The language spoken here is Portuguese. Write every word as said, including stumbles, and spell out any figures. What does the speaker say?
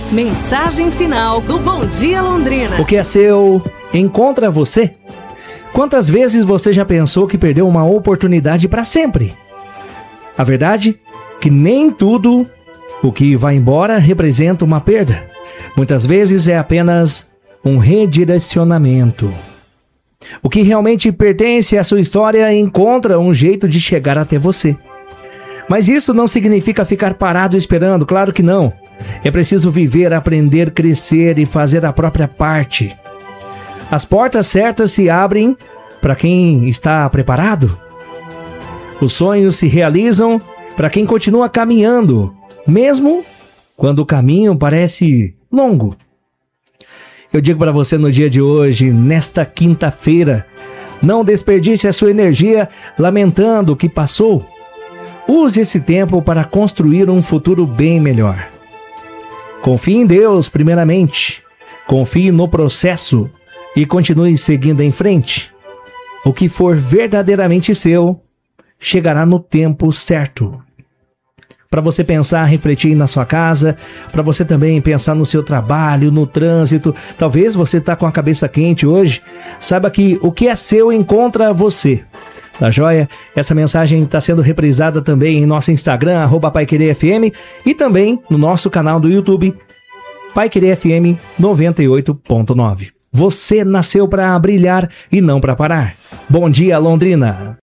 Mensagem final do Bom Dia Londrina. O que é seu encontra você? Quantas vezes você já pensou que perdeu uma oportunidade para sempre? A verdade é que nem tudo o que vai embora representa uma perda. Muitas vezes é apenas um redirecionamento. O que realmente pertence à sua história encontra um jeito de chegar até você. Mas isso não significa ficar parado esperando, claro que não. É preciso viver, aprender, crescer e fazer a própria parte. As portas certas se abrem para quem está preparado. Os sonhos se realizam para quem continua caminhando, mesmo quando o caminho parece longo. Eu digo para você no dia de hoje, nesta quinta-feira, não desperdice a sua energia lamentando o que passou. Use esse tempo para construir um futuro bem melhor. Confie em Deus, primeiramente. Confie no processo e continue seguindo em frente. O que for verdadeiramente seu, chegará no tempo certo. Para você pensar, refletir na sua casa, para você também pensar no seu trabalho, no trânsito. Talvez você está com a cabeça quente hoje. Saiba que o que é seu encontra você. Tá joia? Essa mensagem está sendo reprisada também em nosso Instagram, arroba Paiquerê F M, e também no nosso canal do YouTube, Paiquerê F M noventa e oito ponto nove. Você nasceu para brilhar e não para parar. Bom dia, Londrina!